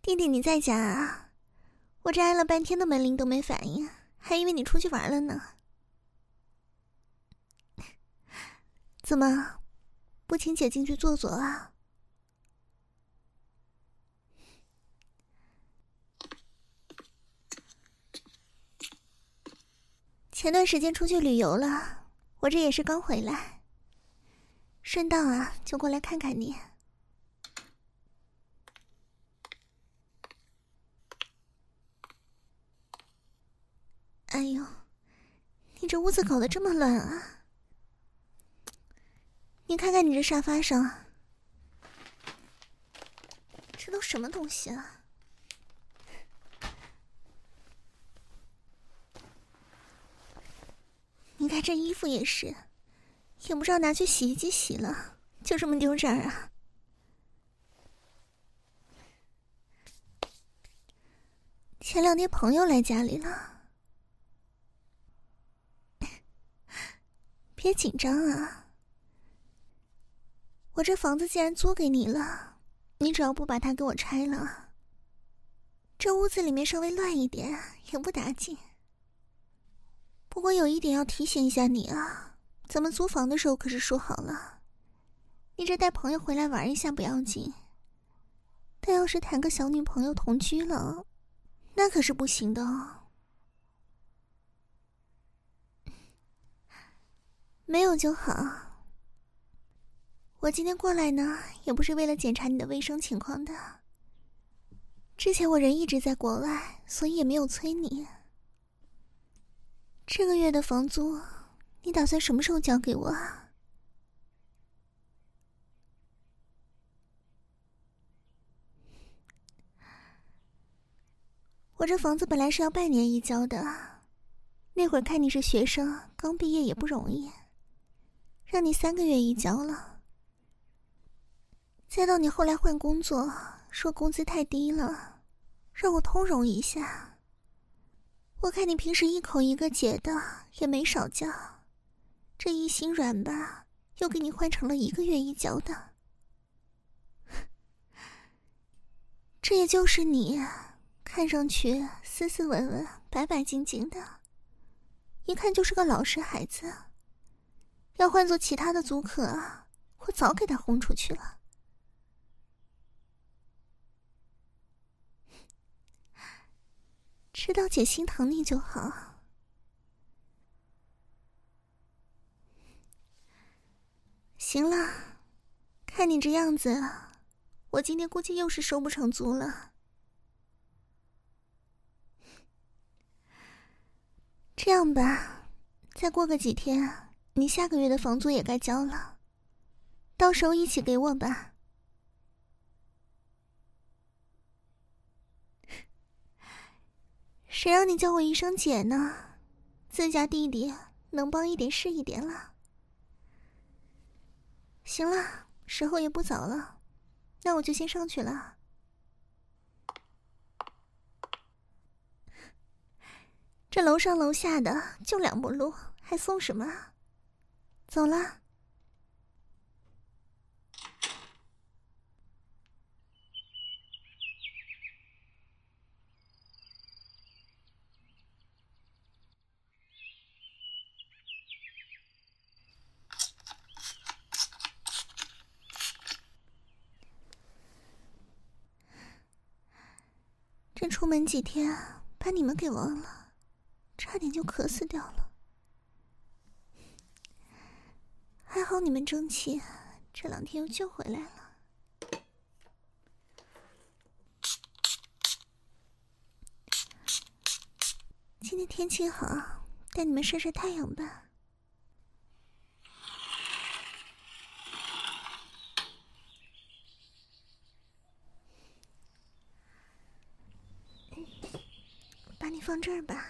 弟弟你在家啊？我这按了半天的门铃都没反应，还以为你出去玩了呢。怎么，不请姐进去坐坐啊？前段时间出去旅游了，我这也是刚回来，顺道啊就过来看看你。哎呦，你这屋子搞得这么乱啊！你看看你这沙发上，这都什么东西啊？你看这衣服也是，也不知道拿去洗衣机洗了，就这么丢这儿啊！前2天朋友来家里了，别紧张啊。我这房子既然租给你了，你只要不把它给我拆了，这屋子里面稍微乱一点也不打紧。不过有一点要提醒一下你啊，咱们租房的时候可是说好了，你这带朋友回来玩一下不要紧，但要是谈个小女朋友同居了，那可是不行的哦。没有就好。我今天过来呢，也不是为了检查你的卫生情况的。之前我人一直在国外，所以也没有催你。这个月的房租，你打算什么时候交给我啊？我这房子本来是要半年一交的，那会儿看你是学生，刚毕业也不容易，让你3个月一交了。再到你后来换工作，说工资太低了，让我通融一下。我看你平时一口一个姐的，也没少交，这一心软吧，又给你换成了1个月一交的。这也就是你看上去斯斯文文、白白净净的，一看就是个老实孩子。要换做其他的租客啊，我早给他轰出去了。知道姐心疼你就好。行了，看你这样子，我今天估计又是收不成租了。这样吧，再过个几天，你下个月的房租也该交了，到时候一起给我吧。谁让你叫我一声姐呢？自家弟弟能帮一点是一点了。行了，时候也不早了，那我就先上去了。这楼上楼下的就2步路，还送什么啊？走了。这出门几天，把你们给忘了，差点就渴死掉了。还好你们争气，这2天又救回来了。今天天气好，带你们晒晒太阳吧。把你放这儿吧。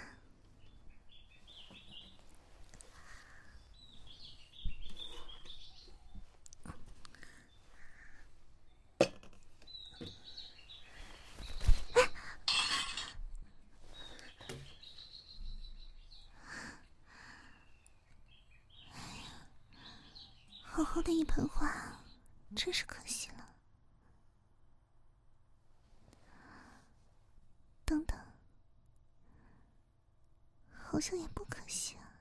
好好的一盆花，真是可惜了。 等等，好像也不可惜啊。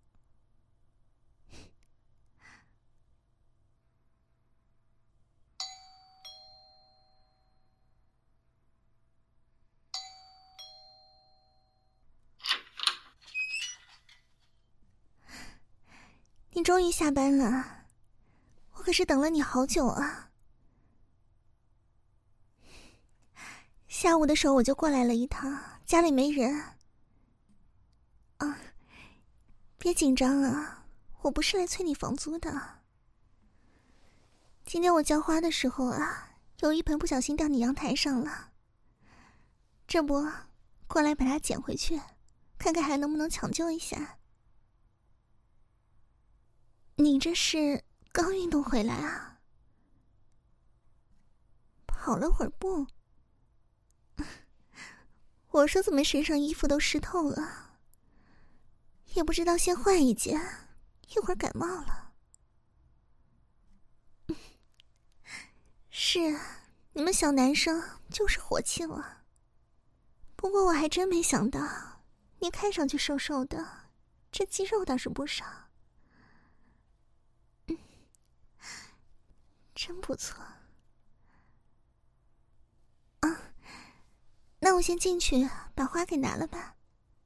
你终于下班了，我可是等了你好久啊。下午的时候我就过来了一趟，家里没人。啊，别紧张啊，我不是来催你房租的。今天我浇花的时候啊，有一盆不小心掉你阳台上了，这不，过来把它捡回去，看看还能不能抢救一下。你这是刚运动回来啊？跑了会儿步？我说怎么身上衣服都湿透了，也不知道先换一件，一会儿感冒了。是，你们小男生就是火气了。不过我还真没想到，你看上去瘦瘦的，这肌肉倒是不少。真不错。啊，那我先进去把花给拿了吧。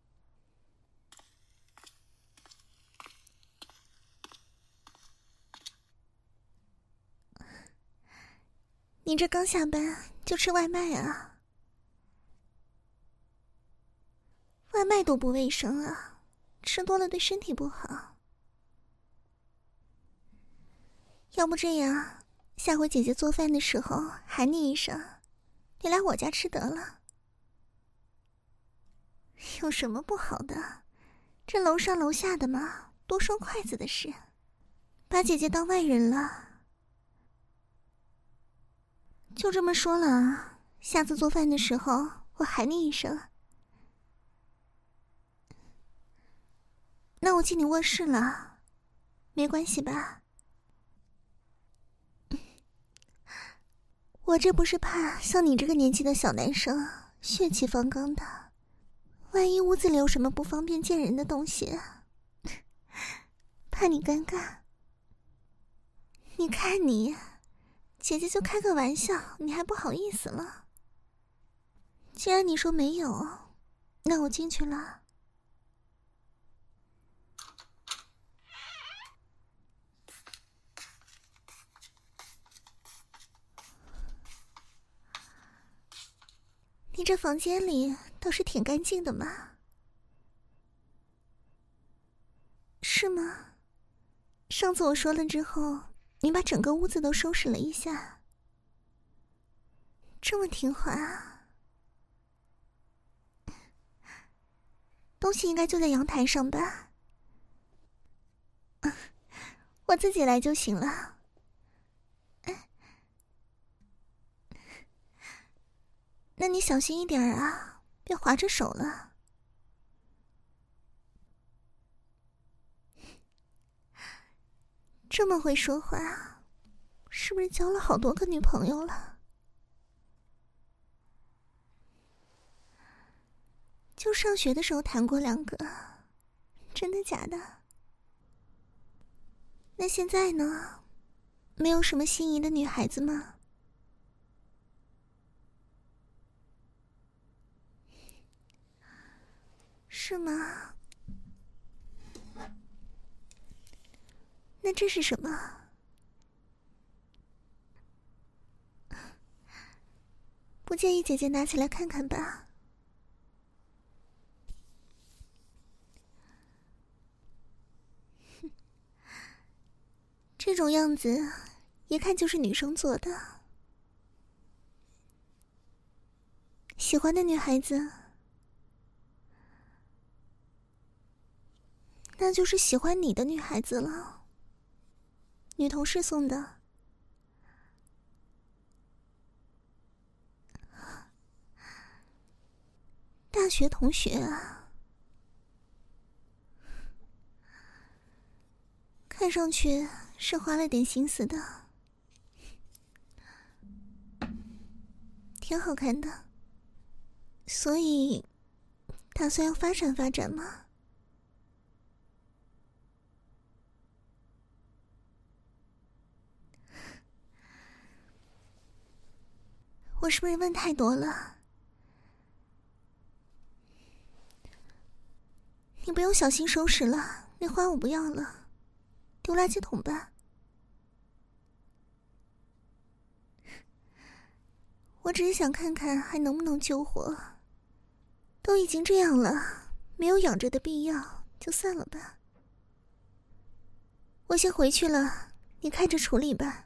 你这刚下班就吃外卖啊？外卖多不卫生啊，吃多了对身体不好。要不这样，下回姐姐做饭的时候喊你一声，你来我家吃得了。有什么不好的？这楼上楼下的嘛，多收筷子的事，把姐姐当外人了。就这么说了啊，下次做饭的时候我喊你一声。那我进你卧室了，没关系吧？我这不是怕像你这个年纪的小男生血气方刚的，万一屋子里有什么不方便见人的东西，怕你尴尬。你看你，姐姐就开个玩笑，你还不好意思了。既然你说没有，那我进去了。你这房间里倒是挺干净的嘛。是吗？上次我说了之后，你把整个屋子都收拾了一下，这么听话啊。东西应该就在阳台上吧？我自己来就行了。那你小心一点啊，别划着手了。这么会说话，是不是交了好多个女朋友了？就上学的时候谈过2个，真的假的？那现在呢？没有什么心仪的女孩子吗？是吗？那这是什么？不介意姐姐拿起来看看吧？这种样子，一看就是女生做的。喜欢的女孩子，那就是喜欢你的女孩子了。女同事送的。大学同学啊，看上去是花了点心思的，挺好看的。 所以打算要发展发展吗？我是不是问太多了？你不用小心收拾了，那花我不要了，丢垃圾桶吧。我只是想看看还能不能救活，都已经这样了，没有养着的必要，就算了吧。我先回去了，你看着处理吧。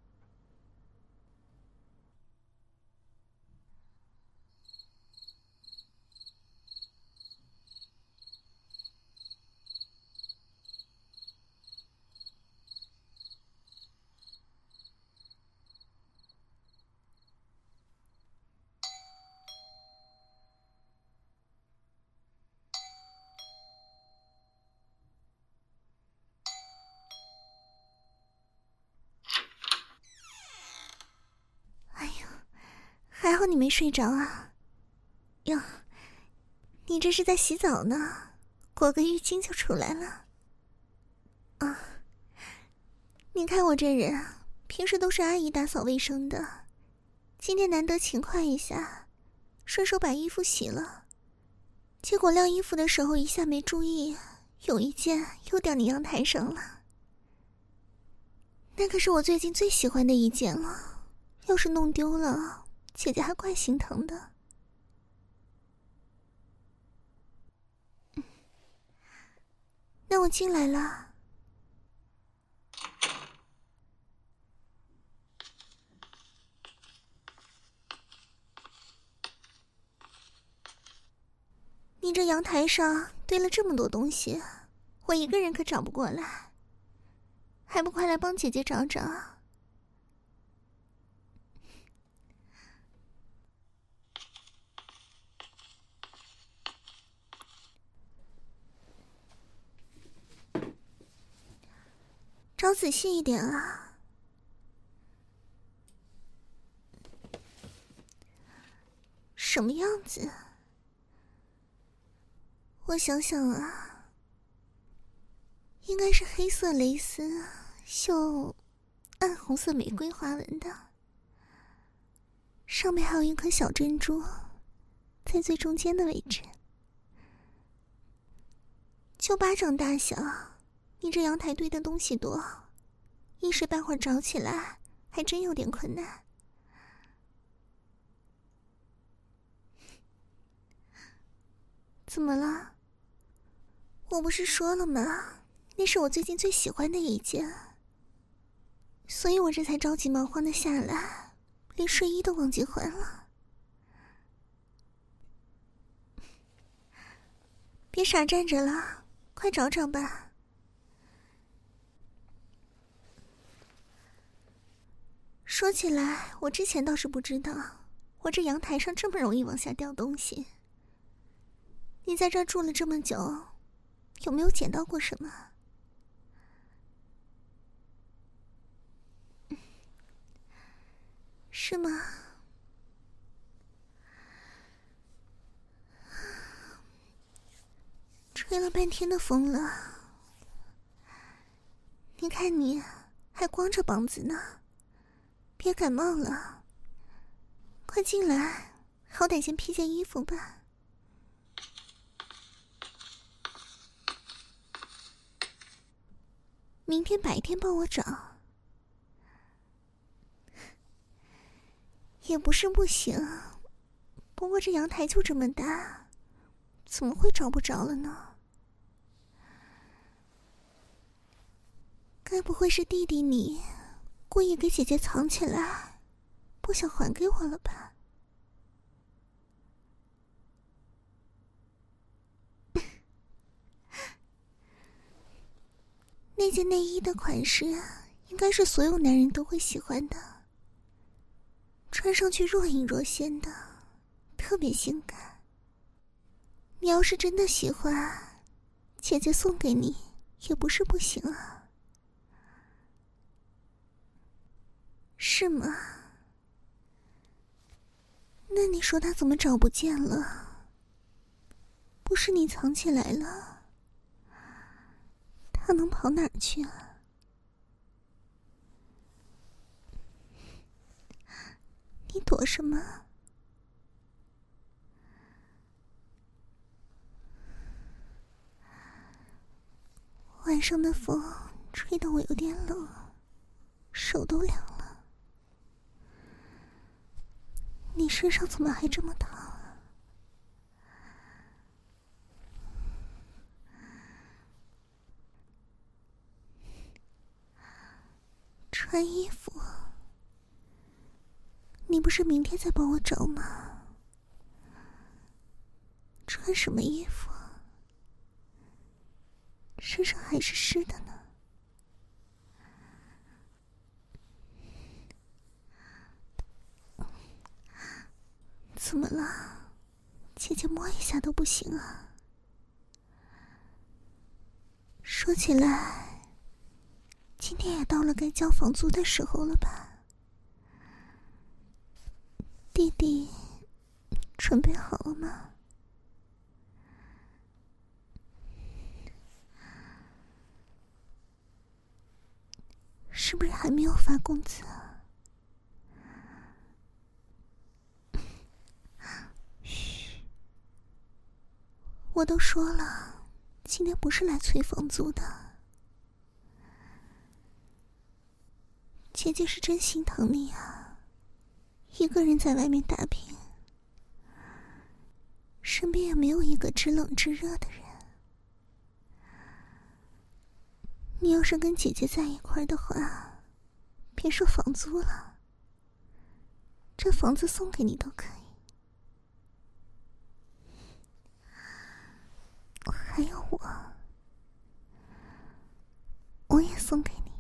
哎呦，还好你没睡着啊。哟，你这是在洗澡呢，裹个浴巾就出来了。啊，你看我这人，平时都是阿姨打扫卫生的，今天难得勤快一下，顺手把衣服洗了。结果晾衣服的时候一下没注意，有一件又掉你阳台上了。那可是我最近最喜欢的一件了，要是弄丢了，姐姐还怪心疼的。那我进来了。你这阳台上堆了这么多东西，我一个人可找不过来，还不快来帮姐姐找找？找仔细一点啊！什么样子？我想想啊，应该是黑色蕾丝绣暗红色玫瑰花纹的，上面还有一颗小珍珠，在最中间的位置。就巴掌大小，你这阳台堆的东西多，一时半会儿找起来还真有点困难。怎么了？我不是说了吗？那是我最近最喜欢的一件，所以我这才着急忙慌的下来，连睡衣都忘记换了。别傻站着了，快找找吧。说起来，我之前倒是不知道，我这阳台上这么容易往下掉东西。你在这儿住了这么久，有没有捡到过什么？是吗？吹了半天的风了，你看你还光着膀子呢，别感冒了。快进来，好歹先披件衣服吧。明天白天帮我找，也不是不行，不过这阳台就这么大，怎么会找不着了呢？该不会是弟弟你故意给姐姐藏起来，不想还给我了吧？那件内衣的款式应该是所有男人都会喜欢的，穿上去若隐若现的，特别性感。你要是真的喜欢，姐姐送给你也不是不行啊。是吗？ 那你说他怎么找不见了？不是你藏起来了，他能跑哪儿去啊？你躲什么？晚上的风吹得我有点冷，手都凉了。你身上怎么还这么烫啊？穿衣服？你不是明天再帮我找吗？穿什么衣服？身上还是湿的呢。怎么了？姐姐摸一下都不行啊。说起来，今天也到了该交房租的时候了吧？弟弟，准备好了吗？是不是还没有发工资啊？嘘，我都说了，今天不是来催房租的。姐姐是真心疼你啊，一个人在外面打拼，身边也没有一个知冷知热的人。你要是跟姐姐在一块儿的话，别说房租了，这房子送给你都可以。还有我也送给你。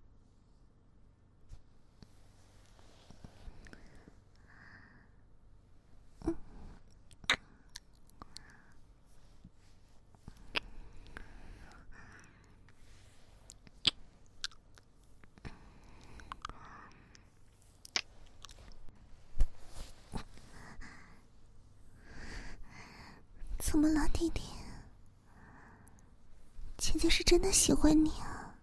怎么了，弟弟？姐姐是真的喜欢你啊。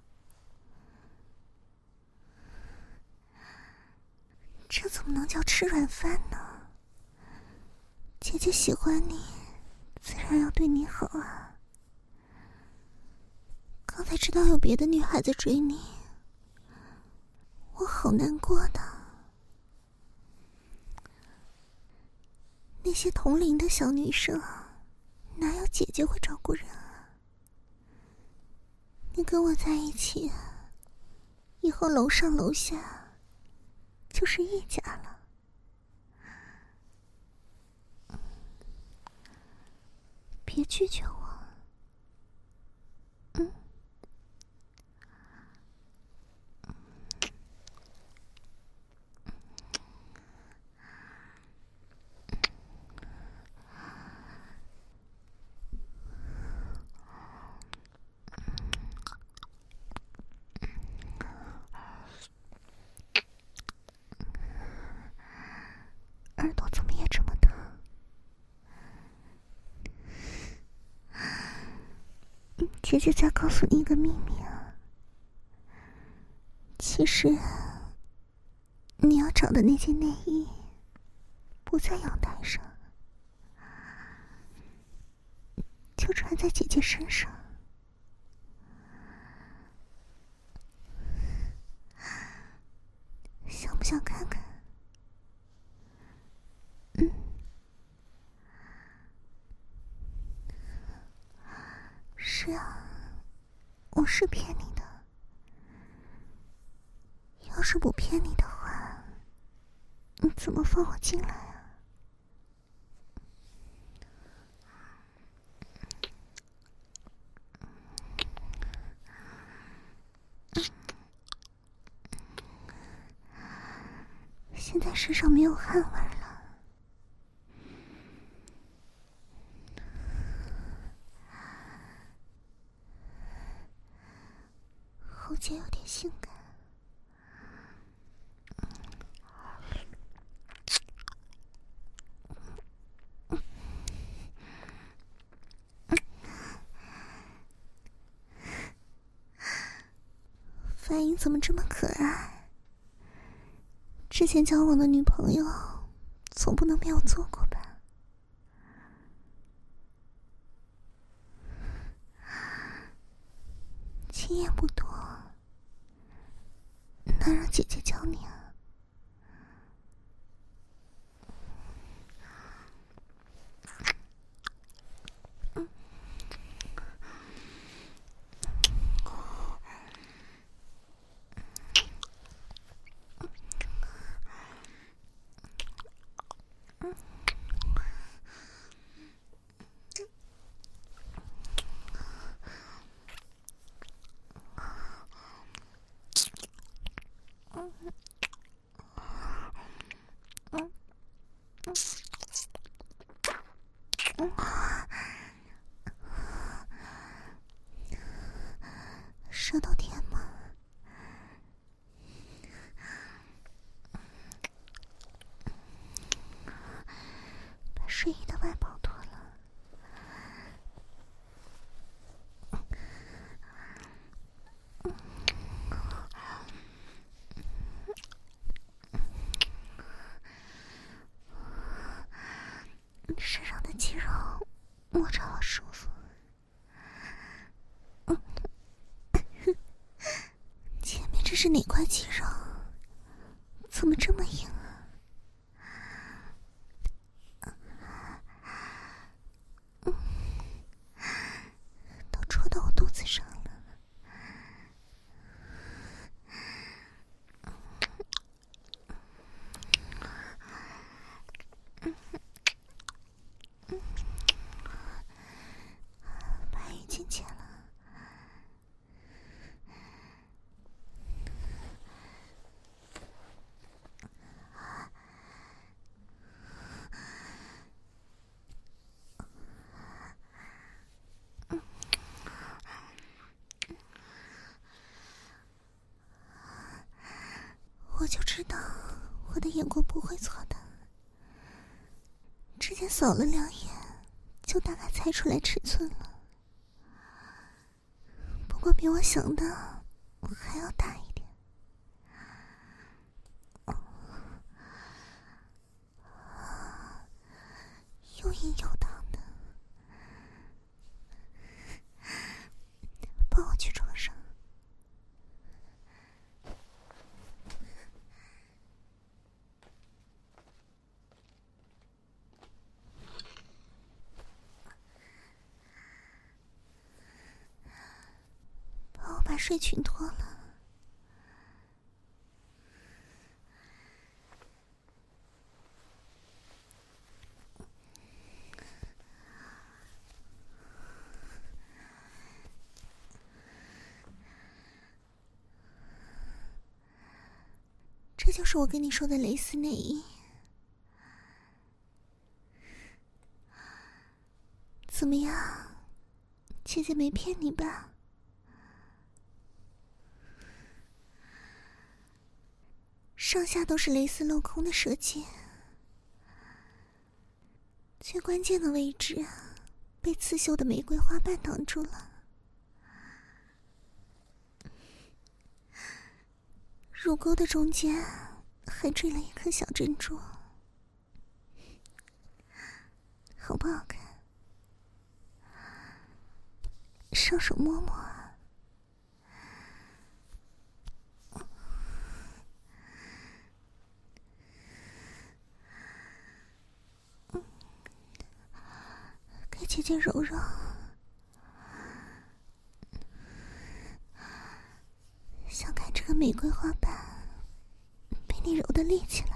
这怎么能叫吃软饭呢？姐姐喜欢你，自然要对你好啊。刚才知道有别的女孩子追你，我好难过的。那些同龄的小女生，哪有姐姐会照顾人啊？你跟我在一起，以后楼上楼下就是一家了。别拒绝我。耳朵怎么也这么疼？姐姐再告诉你一个秘密啊，其实你要找的那件内衣不在阳台上，就穿在姐姐身上。想不想看看？是啊，我是骗你的。要是不骗你的话，你怎么放我进来啊？现在身上没有汗味了。喉结有点性感。 反应怎么这么可爱？之前交往的女朋友总不能没有做过吧？经验不多，那让姐姐教你啊。舌头甜吗？把睡衣的外袍脱了。身上的肌肉摸着好舒服。前面这是哪块肌肉？怎么这么硬啊？都戳到我肚子上了。把衣襟解了。我就知道我的眼光不会错的，之前扫了两眼就大概猜出来尺寸了，不过比我想的还要大一点。又硬又烫的，抱我去床上。帮我把睡裙脱了。这就是我跟你说的蕾丝内衣。怎么样，姐姐没骗你吧？上下都是蕾丝镂空的设计，最关键的位置被刺绣的玫瑰花瓣挡住了。乳沟的中间还缀了一颗小珍珠，好不好看？上手摸摸啊。给姐姐揉揉。想看这个玫瑰花瓣被你揉得立起来。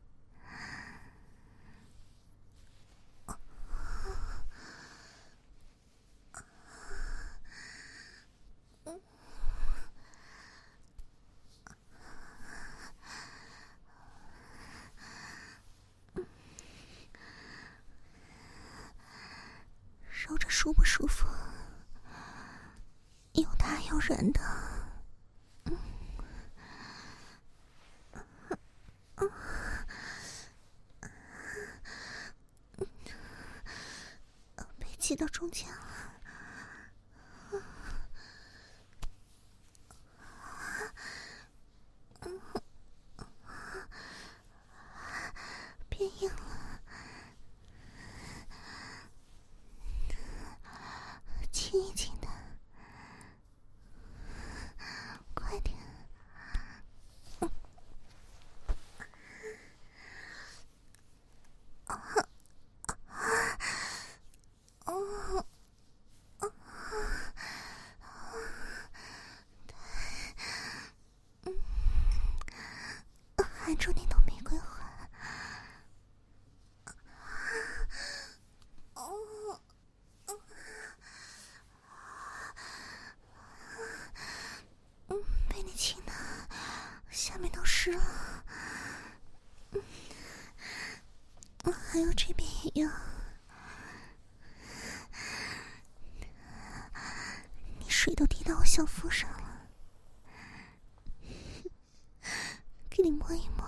揉着舒不舒服？又大又软的。被挤到中间了。 含住那朵玫瑰花。被你亲的下面都湿了。还有这边也有。你水都滴到我小腹上了，给你摸一摸。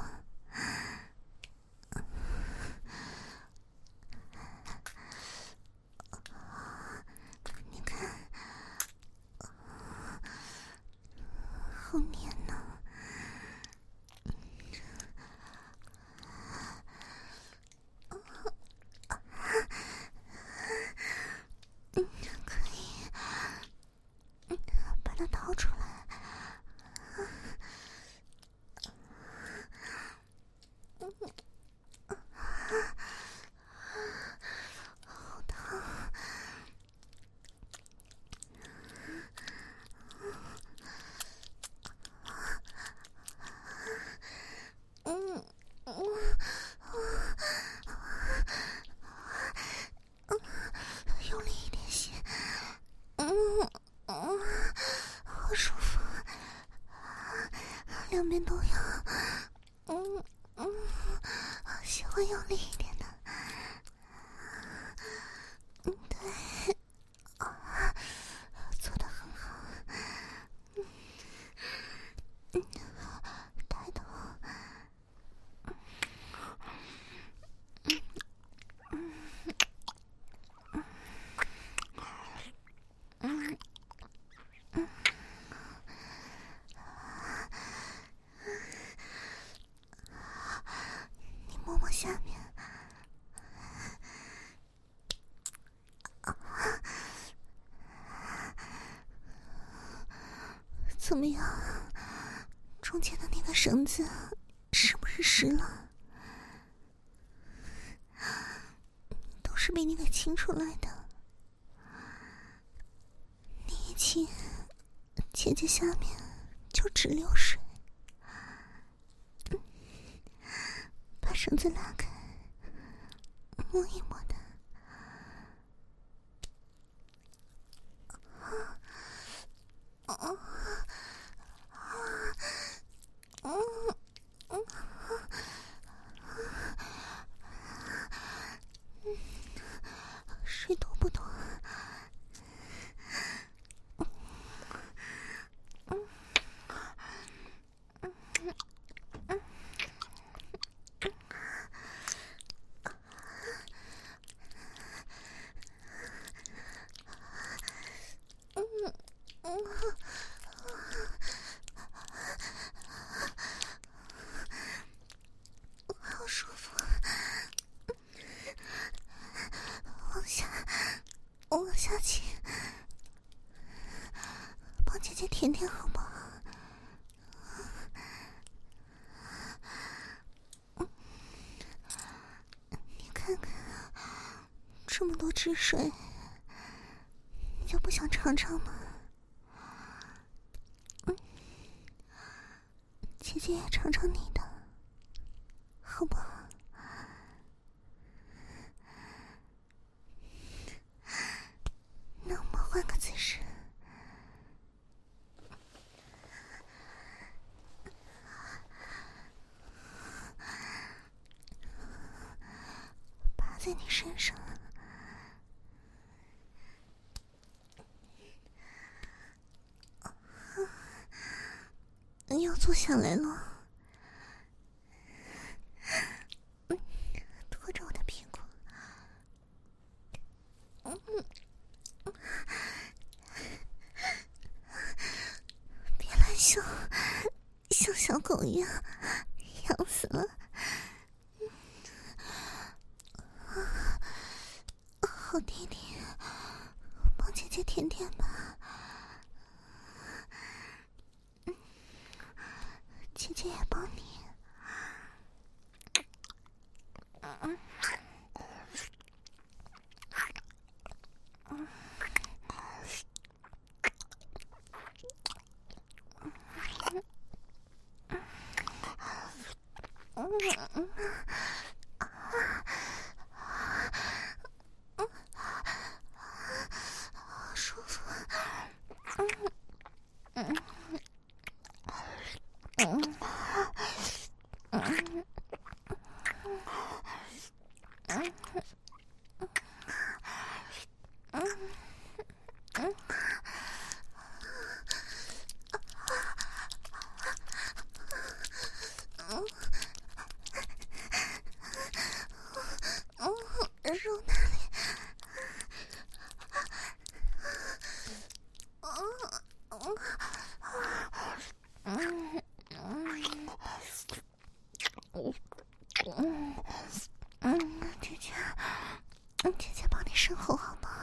你看，好黏呢。可以把它掏出来。好烫。用力一点些。好舒服，两边都有。喜欢用力一点的。对，做得很好。抬头。你摸摸下面。怎么样？中间的那个绳子是不是湿了？都是被你给清出来的。你一清，姐姐下面就直流水。把绳子拉开，摸一摸它。水多不多？好舒服。往下骑，帮姐姐舔舔好不好？你看看，这么多汁水，你就不想尝尝吗？姐姐也尝尝你的，好不好？那我们换个姿势。趴在你身上。要坐下来了。拖着我的屁股。别乱笑，像小狗一样，痒死了。好弟弟，帮姐姐舔舔吧。姐姐也帮你。 舒服。揉哪里？姐姐帮你身后好吗？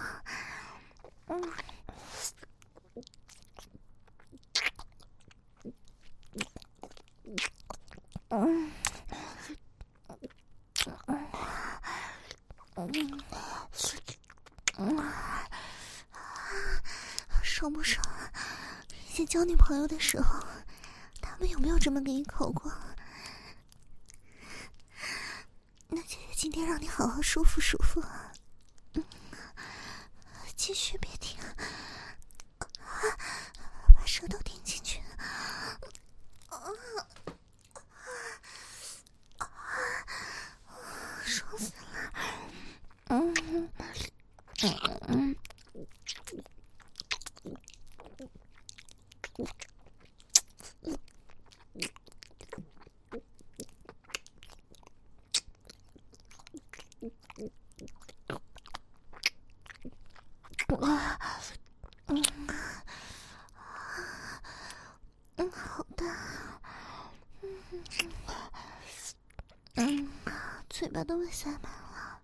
爽不爽？以前交女朋友的时候，他们有没有这么给你口过？那姐姐今天让你好好舒服舒服。继续别停，把舌头顶进去。爽死了。好的。嘴巴都被塞满了。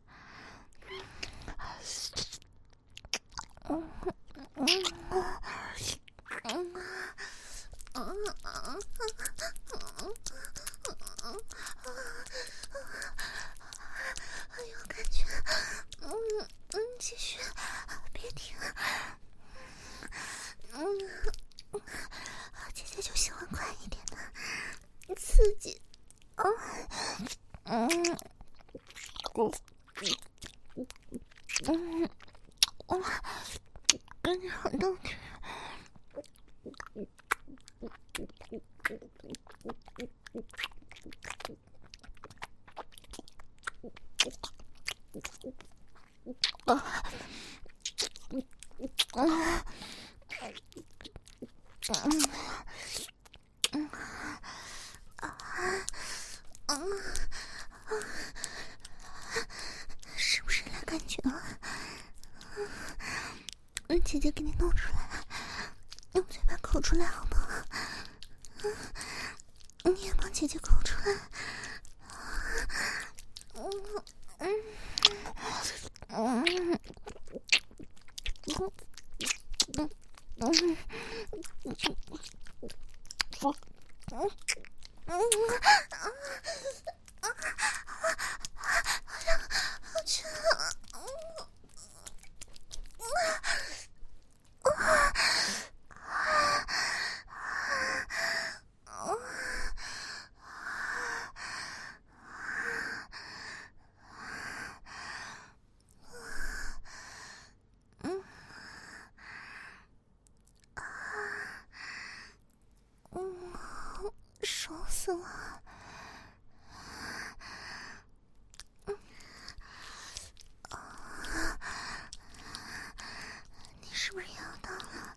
哎呦，感觉，继续，别停。姐姐就喜欢快一点的，刺激。跟你好动听。是不是来感觉了？姐姐给你弄出来，用嘴巴口出来好不好？你也帮姐姐口出来。爽死了。你是不是要到了？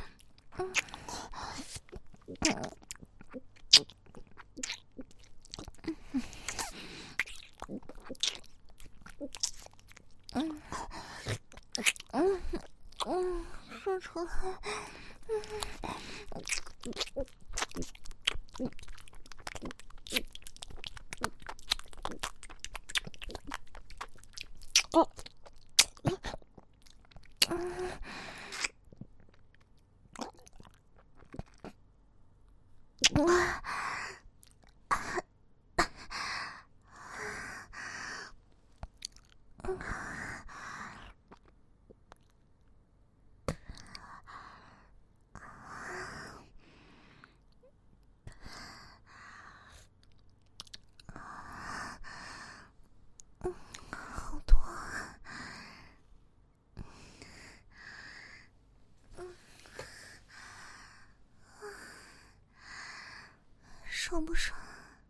说出来。 爽不爽？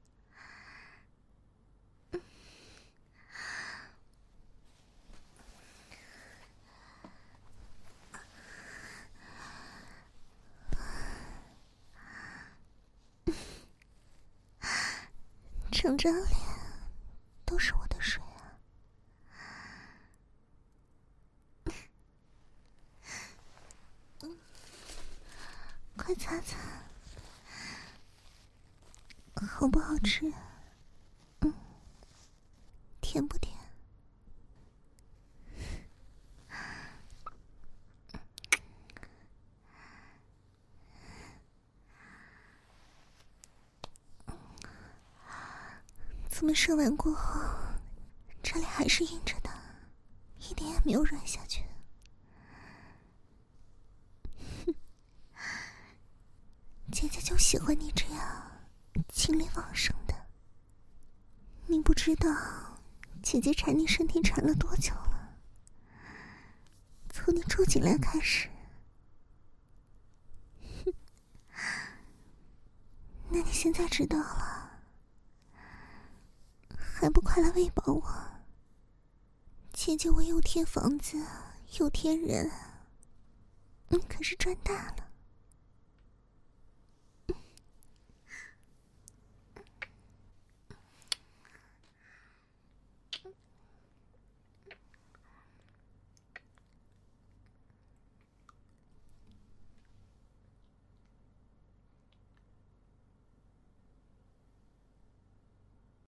整张脸都是我的水啊！快擦擦，好不好吃？甜不甜？怎么射完过后，这里还是硬着的，一点也没有软下去？姐姐就喜欢你这样精力旺盛的。你不知道姐姐缠你身体缠了多久了，从你住进来开始。那你现在知道了，还不快来喂饱我？姐姐我又添房子又添人，可是赚大了。